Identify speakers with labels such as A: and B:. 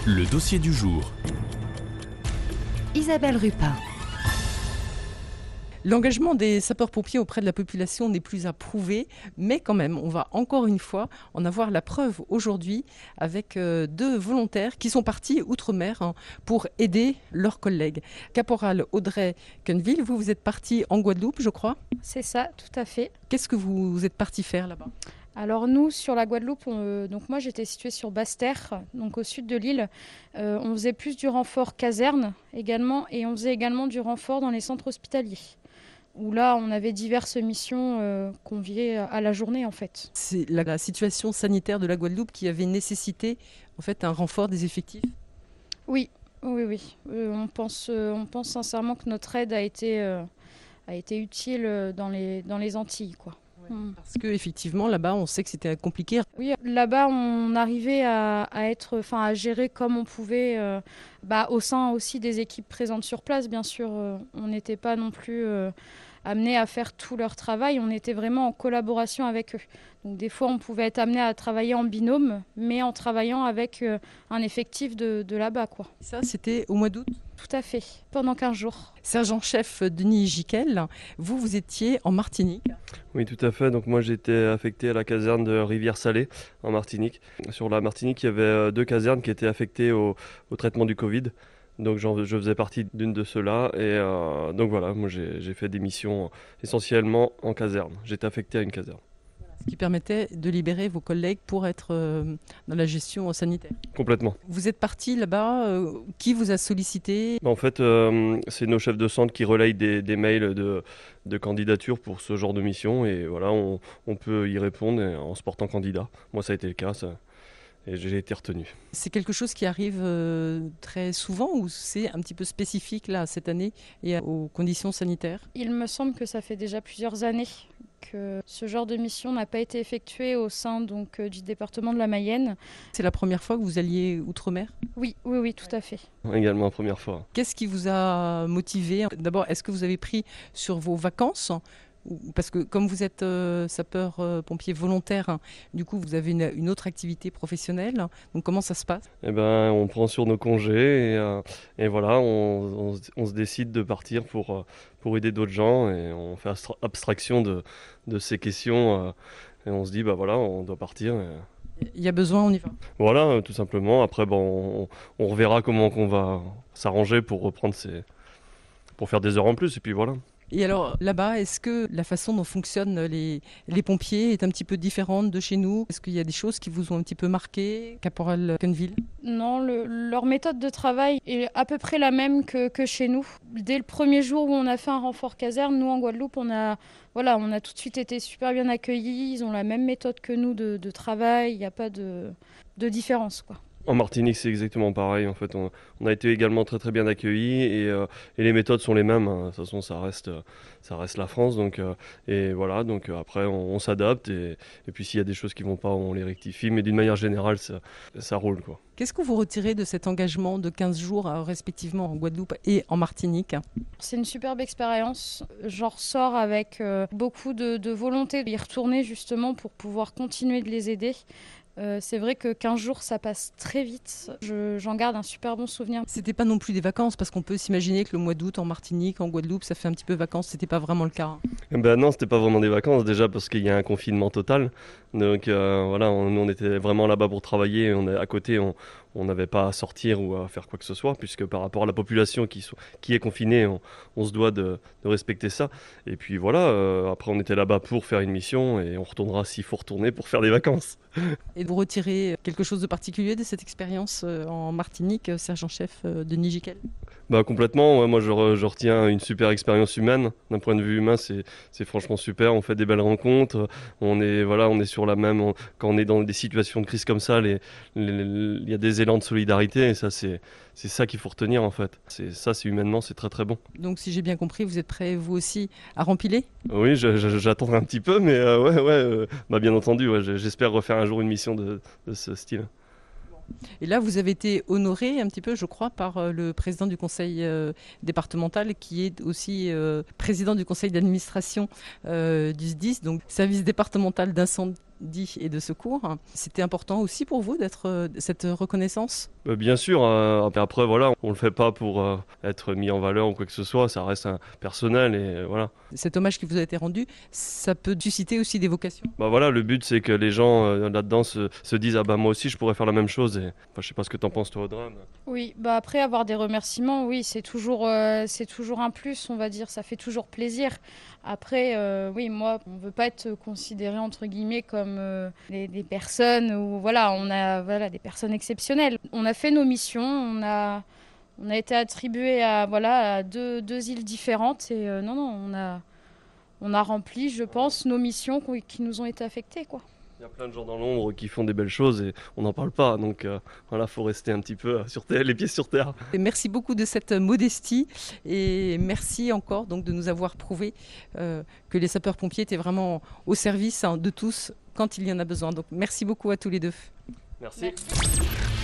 A: Le dossier du jour.
B: Isabelle Rupin.
C: L'engagement des sapeurs-pompiers auprès de la population n'est plus à prouver, mais quand même, on va encore une fois en avoir la preuve aujourd'hui avec deux volontaires qui sont partis outre-mer pour aider leurs collègues. Caporal Audrey Quenneville, vous êtes parti en Guadeloupe, je crois.
D: C'est ça, tout à fait.
C: Qu'est-ce que vous êtes parti faire là-bas ?
D: Alors nous, sur la Guadeloupe, donc moi j'étais située sur Basse-Terre, donc au sud de l'île. On faisait plus du renfort caserne également, et on faisait également du renfort dans les centres hospitaliers, où là on avait diverses missions conviées à la journée en fait.
C: C'est la situation sanitaire de la Guadeloupe qui avait nécessité en fait un renfort des effectifs ?
D: Oui. On pense sincèrement que notre aide a été utile dans les Antilles, quoi.
C: Parce qu'effectivement, là-bas, on sait que c'était compliqué.
D: Oui, là-bas, on arrivait à gérer comme on pouvait, au sein aussi des équipes présentes sur place, bien sûr. On n'était pas non plus amenés à faire tout leur travail, on était vraiment en collaboration avec eux. Donc des fois, on pouvait être amené à travailler en binôme, mais en travaillant avec un effectif de là-bas, quoi.
C: Ça, c'était au mois d'août ?
D: Tout à fait, pendant 15 jours.
C: Sergent-chef Denis Giquel, vous étiez en Martinique.
E: Oui, tout à fait. Donc moi, j'étais affecté à la caserne de Rivière-Salée, en Martinique. Sur la Martinique, il y avait 2 casernes qui étaient affectées au traitement du Covid. Donc je faisais partie d'une de ceux-là. Et donc voilà, moi j'ai fait des missions essentiellement en caserne. J'étais affecté à une caserne.
C: Ce qui permettait de libérer vos collègues pour être dans la gestion sanitaire.
E: Complètement.
C: Vous êtes parti là-bas, qui vous a sollicité ?
E: En fait, c'est nos chefs de centre qui relayent des mails de candidature pour ce genre de mission. Et voilà, on peut y répondre en se portant candidat. Moi, ça a été le cas, et j'ai été retenu.
C: C'est quelque chose qui arrive très souvent ou c'est un petit peu spécifique là, cette année et aux conditions sanitaires ?
D: Il me semble que ça fait déjà plusieurs années que ce genre de mission n'a pas été effectué au sein du département de la Mayenne.
C: C'est la première fois que vous alliez outre-mer ?
D: Oui, tout à fait.
E: Également la première fois.
C: Qu'est-ce qui vous a motivé ? D'abord, est-ce que vous avez pris sur vos vacances ? Parce que comme vous êtes sapeur-pompier volontaire, du coup vous avez une autre activité professionnelle. Donc comment ça se passe ?
E: On prend sur nos congés et voilà, on se décide de partir pour aider d'autres gens et on fait abstraction de ces questions et on se dit on doit partir.
C: Il y a besoin, on y va.
E: Voilà, tout simplement. Après, on reverra comment on va s'arranger pour pour faire des heures en plus et puis voilà.
C: Et alors là-bas, est-ce que la façon dont fonctionnent les pompiers est un petit peu différente de chez nous ? Est-ce qu'il y a des choses qui vous ont un petit peu marqué, Caporal Quenneville ?
D: Non, leur méthode de travail est à peu près la même que chez nous. Dès le premier jour où on a fait un renfort caserne, nous en Guadeloupe, on a tout de suite été super bien accueillis. Ils ont la même méthode que nous de travail, il n'y a pas de différence, quoi.
E: En Martinique, c'est exactement pareil. En fait, on a été également très très bien accueillis et les méthodes sont les mêmes. De toute façon, ça reste la France. Donc après, on s'adapte et puis s'il y a des choses qui vont pas, on les rectifie. Mais d'une manière générale, ça roule, quoi.
C: Qu'est-ce que vous retirez de cet engagement de 15 jours, respectivement en Guadeloupe et en Martinique ?
D: C'est une superbe expérience. J'en ressors avec beaucoup de volonté d'y retourner justement pour pouvoir continuer de les aider. C'est vrai que 15 jours, ça passe très vite. J'en garde un super bon souvenir.
C: C'était pas non plus des vacances, parce qu'on peut s'imaginer que le mois d'août en Martinique, en Guadeloupe, ça fait un petit peu vacances. C'était pas vraiment le cas.
E: Non, c'était pas vraiment des vacances déjà parce qu'il y a un confinement total. Donc on était vraiment là-bas pour travailler. À côté, on n'avait pas à sortir ou à faire quoi que ce soit, puisque par rapport à la population qui est confinée, on se doit de respecter ça. Et puis voilà, après on était là-bas pour faire une mission et on retournera s'il faut retourner pour faire des vacances.
C: Et vous retirez quelque chose de particulier de cette expérience en Martinique, sergent-chef Denis Giquel ?
E: Complètement, ouais, moi je retiens une super expérience humaine. D'un point de vue humain, c'est franchement super. On fait des belles rencontres. On est sur la même. Quand on est dans des situations de crise comme ça, il y a des élans de solidarité. Et ça, c'est ça qu'il faut retenir en fait. C'est humainement, c'est très très bon.
C: Donc, si j'ai bien compris, vous êtes prêts vous aussi à rempiler ?
E: Oui, j'attendrai un petit peu, mais bien entendu, j'espère refaire un jour une mission de ce style.
C: Et là, vous avez été honoré un petit peu, je crois, par le président du conseil départemental, qui est aussi président du conseil d'administration du SDIS, donc service départemental d'incendie et de secours. C'était important aussi pour vous d'être cette reconnaissance?
E: Bien sûr, après voilà, on le fait pas pour être mis en valeur ou quoi que ce soit, ça reste un personnel et voilà.
C: Cet hommage qui vous a été rendu, ça peut susciter aussi des vocations?
E: Voilà, le but c'est que les gens là-dedans se disent ah bah moi aussi je pourrais faire la même chose et je sais pas ce que t'en penses toi Audrey.
D: Oui, bah après avoir des remerciements, oui, c'est toujours un plus, on va dire, ça fait toujours plaisir. Après, oui, moi, on veut pas être considéré entre guillemets comme des personnes où voilà, on a des personnes exceptionnelles. On a fait nos missions, on a été attribué à deux îles différentes et on a rempli, je pense, nos missions qui nous ont été affectées, quoi.
E: Il y a plein de gens dans l'ombre qui font des belles choses et on n'en parle pas. Donc voilà, faut rester un petit peu sur terre, les pieds sur terre.
C: Et merci beaucoup de cette modestie et merci encore donc de nous avoir prouvé que les sapeurs-pompiers étaient vraiment au service de tous quand il y en a besoin. Donc merci beaucoup à tous les deux.
E: Merci.